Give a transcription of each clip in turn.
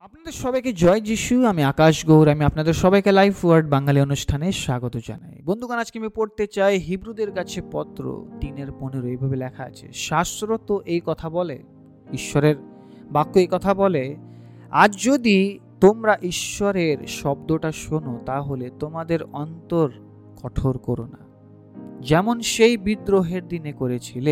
আপনাদের সবাইকে জয় যিশু। আমি আকাশ গৌর। আমি আপনাদের সবাইকে লাইফ ওয়ার্ড বাঙালি অনুষ্ঠানে স্বাগত জানাই। বন্ধুগণ, আজকে আমি পড়তে চাই হিব্রুদের কাছে পত্র 3:15। এইভাবে লেখা আছে, শাস্ত্র তো এই কথা বলে, ঈশ্বরের বাক্য এই কথা বলে, আজ যদি তোমরা ঈশ্বরের শব্দটা শোনো তাহলে তোমাদের অন্তর কঠোর করো না, যেমন সেই বিদ্রোহের দিনে করেছিলে।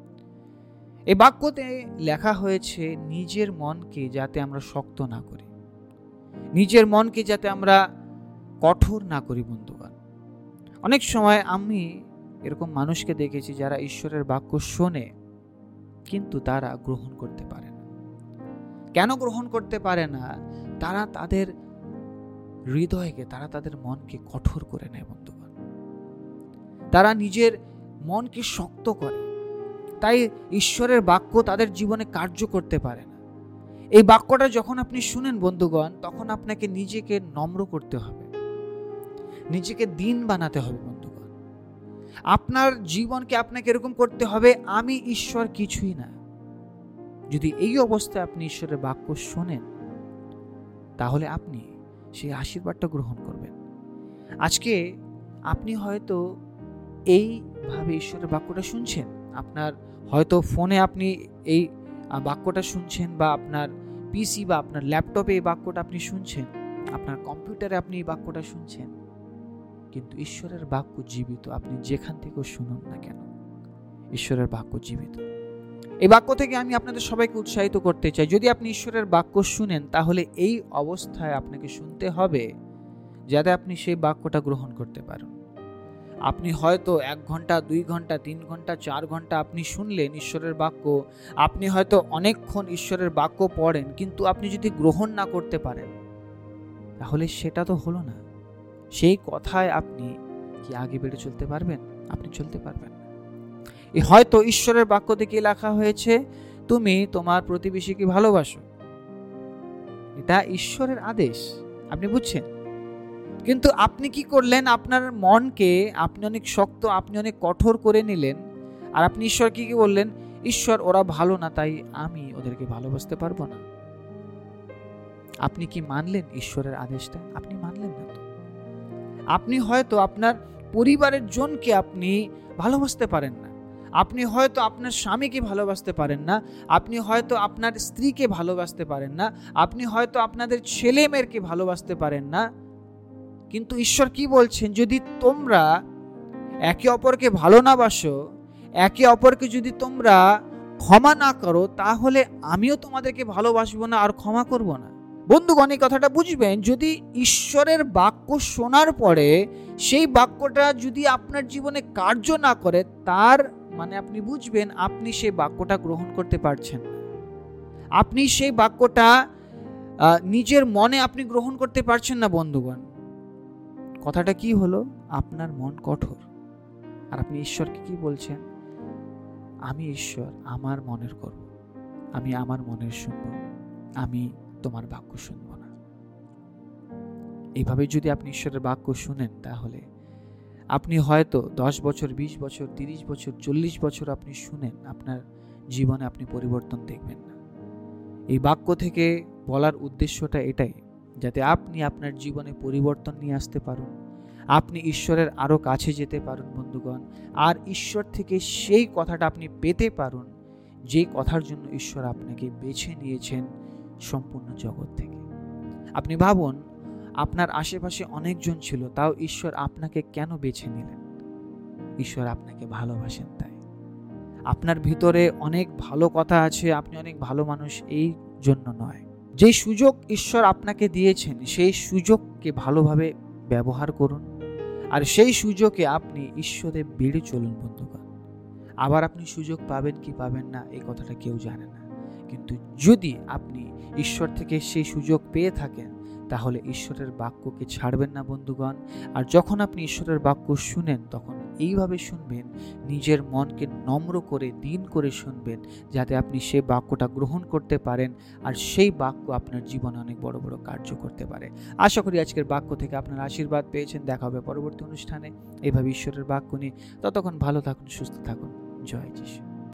এই বাক্যতে লেখা হয়েছে নিজের মনকে যাতে আমরা শক্ত না করি, নিজের মনকে যাতে আমরা কঠোর না করি। বন্ধুগণ, অনেক সময় আমি এরকম মানুষকে দেখেছি যারা ঈশ্বরের বাক্য শোনে কিন্তু তারা গ্রহণ করতে পারে না। কেন গ্রহণ করতে পারে না? তারা তাদের হৃদয়কে, তারা তাদের মনকে কঠোর করে নেয়। বন্ধুগণ, তারা নিজের মনকে শক্ত করে, তাই ঈশ্বরের বাক্য তাদের জীবনে কার্য করতে পারে না। এই বাক্যটা যখন আপনি শুনেন বন্ধুগণ, তখন আপনাকে নিজেকে নম্র করতে হবে, নিজেকে দিন বানাতে হবে। বন্ধুগণ, আপনার জীবনকে আপনাকে এরকম করতে হবে, আমি ঈশ্বর কিছুই না। যদি এই অবস্থায় আপনি ঈশ্বরের বাক্য শোনেন তাহলে আপনি সেই আশীর্বাদটা গ্রহণ করবেন। আজকে আপনি হয়তো এইভাবে ঈশ্বরের বাক্যটা শুনছেন, আপনার হয়তো ফোনে আপনি এই বাক্যটা শুনছেন, বা আপনার পিসি বা আপনার ল্যাপটপে এই বাক্যটা আপনি শুনছেন, আপনার কম্পিউটারে আপনি এই বাক্যটা শুনছেন, কিন্তু ঈশ্বরের বাক্য জীবিত। আপনি যেখান থেকে শুনুন না কেন, ঈশ্বরের বাক্য জীবিত। এই বাক্য থেকে আমি আপনাদের সবাইকে উৎসাহিত করতে চাই, যদি আপনি ঈশ্বরের বাক্য শুনেন তাহলে এই অবস্থায় আপনাকে শুনতে হবে যাতে আপনি সেই বাক্যটা গ্রহণ করতে পারেন। আপনি হয়তো 1 ঘন্টা, 2 ঘন্টা, 3 ঘন্টা, 4 ঘন্টা আপনি শুনলেন ঈশ্বরের বাক্য, আপনি হয়তো অনেকক্ষণ ঈশ্বরের বাক্য পড়েন, কিন্তু আপনি যদি গ্রহণ না করতে পারেন তাহলে সেটা তো হলো না। সেই কথায় আপনি কি আগে বেড়ে চলতে পারবেন? আপনি চলতে পারবেন না। হয়তো ঈশ্বরের বাক্য থেকে লেখা হয়েছে তুমি তোমার প্রতিবেশীকে ভালোবাসো, এটা ঈশ্বরের আদেশ, আপনি বুঝছেন, কিন্তু আপনি কি করলেন? আপনার মনকে আপনি অনেক শক্ত, আপনি অনেক কঠোর করে নিলেন, আর আপনি ঈশ্বরকে কি বললেন? ঈশ্বর, ওরা ভালো না, তাই আমি ওদেরকে ভালোবাসতে পারবো না। আপনি কি মানলেন ঈশ্বরের আদেশটা? আপনি মানলেন না তো। আপনি হয়তো আপনার পরিবারের জনকে আপনি ভালোবাসতে পারেন না, আপনি হয়তো আপনার স্বামীকে ভালোবাসতে পারেন না, আপনি হয়তো আপনার স্ত্রীকে ভালোবাসতে পারেন না, আপনি হয়তো আপনাদের ছেলে মেয়েকে ভালোবাসতে পারেন না, কিন্তু ঈশ্বর কি বলছেন? যদি তোমরা একে অপরকে ভালো না বাসো, একে অপরকে যদি তোমরা ক্ষমা না করো, তাহলে আমিও তোমাদেরকে ভালোবাসবো না আর ক্ষমা করব না। বন্ধুগণ, এই কথাটা বুঝবেন, যদি ঈশ্বরের বাক্য শোনার পরে সেই বাক্যটা যদি আপনার জীবনে কার্য না করে, তার মানে আপনি বুঝবেন আপনি সেই বাক্যটা গ্রহণ করতে পারছেন না, আপনি সেই বাক্যটা নিজের মনে আপনি গ্রহণ করতে পারছেন না। বন্ধুগণ, কথাটা কি হলো? আপনার মন কঠোর, আর আপনি ঈশ্বরকে কি বলছেন? আমি ঈশ্বর, আমার মনের করব, আমি আমার মনের শুনব, আমি তোমার বাক্য শুনব না। এইভাবে যদি আপনি ঈশ্বরের বাক্য শুনেন তাহলে আপনি হয়তো 10 বছর, 20 বছর, 30 বছর, 40 বছর আপনি শুনেন, আপনার জীবনে আপনি পরিবর্তন দেখবেন না। এই বাক্য থেকে বলার উদ্দেশ্যটা এটাই, যাতে আপনি আপনার জীবনে পরিবর্তন নিয়ে আসতে পারুন, আপনি ঈশ্বরের আরো কাছে যেতে পারুন বন্ধুগণ, আর ঈশ্বর থেকে সেই কথাটা আপনি পেতে পারুন যে কথার জন্য ঈশ্বর আপনাকে বেছে নিয়েছেন সম্পূর্ণ জগৎ থেকে। আপনি ভাবুন, আপনার আশেপাশে অনেকজন ছিল, তাও ঈশ্বর আপনাকে কেন বেছে নিলেন? ঈশ্বর আপনাকে ভালোবাসেন তাই। আপনার ভিতরে অনেক ভালো কথা আছে, আপনি অনেক ভালো মানুষ, এই জন্য নয়। যে সুযোগ ঈশ্বর আপনাকে দিয়েছেন সেই সুযোগকে ভালোভাবে ব্যবহার করুন, আর সেই সুযোগে আপনি ঈশ্বরে বেড়ে চলুন বন্ধুগণ। আবার আপনি সুযোগ পাবেন কি পাবেন না এই কথাটা কেউ জানে না, কিন্তু যদি আপনি ঈশ্বর থেকে সেই সুযোগ পেয়ে থাকেন তাহলে ঈশ্বরের বাক্যকে ছাড়বেন না বন্ধুগণ। আর যখন আপনি ঈশ্বরের বাক্য শুনেন তখন এইভাবে শুনবেন, নিজের মনকে নম্র করে, দিন করে শুনবেন, যাতে আপনি সেই বাক্যটা গ্রহণ করতে পারেন, আর সেই বাক্য আপনার জীবনে অনেক বড় বড় কার্য করতে পারে। আশা করি আজকের বাক্য থেকে আপনার আশীর্বাদ পেয়েছেন। দেখা হবে পরবর্তী অনুষ্ঠানে এইভাবে ঈশ্বরের বাক্য নিয়ে। ততক্ষণ ভালো থাকুন, সুস্থ থাকুন। জয় যিশু।